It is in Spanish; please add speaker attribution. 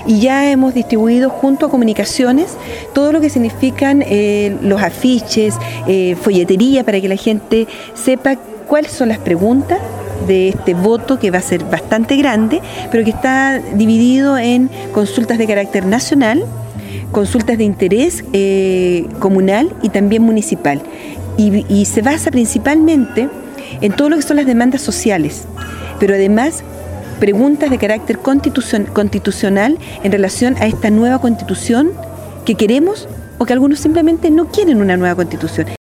Speaker 1: y ya hemos distribuido junto a Comunicaciones todo lo que significan los afiches, folletería, para que la gente sepa cuáles son las preguntas de este voto, que va a ser bastante grande, pero que está dividido en consultas de carácter nacional, consultas de interés comunal y también municipal. Y se basa principalmente en todo lo que son las demandas sociales, pero además preguntas de carácter constitucional en relación a esta nueva constitución que queremos, o que algunos simplemente no quieren una nueva constitución.